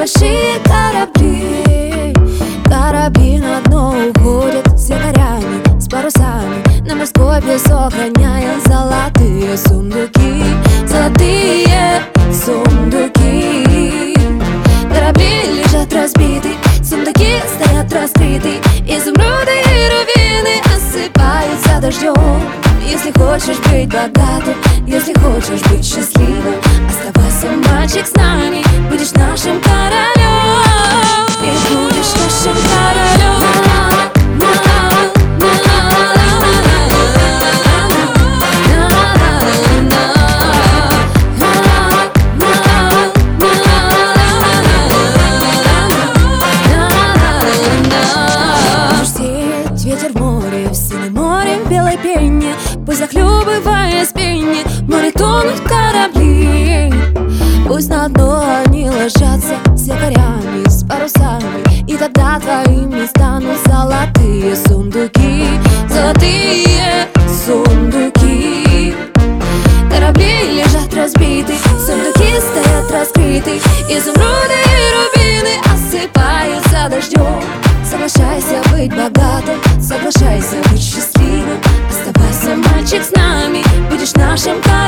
большие корабли, корабли на дно уходят с якорями, с парусами. На морской песок роняя золотые сундуки, золотые сундуки. Корабли лежат разбиты, сундуки стоят раскрыты, изумруды и рубины осыпаются дождем. Если хочешь быть богатым, если хочешь быть счастливым, оставайся, мальчик, с нами, будешь нашим королем. И будешь нашим королем. Ветер в море, в синем море, в белой пене, пусть захлебываясь пене, в море тонут корабли. Пусть на дно они ложатся с якорями, с парусами, и тогда твоими станут золотые сундуки, золотые сундуки. Корабли лежат разбиты, сундуки стоят раскрыты, изумруды и рубины осыпаются дождем. Соглашайся быть богатым, соглашайся быть счастливым, оставайся, мальчик, с нами, будешь нашим королем.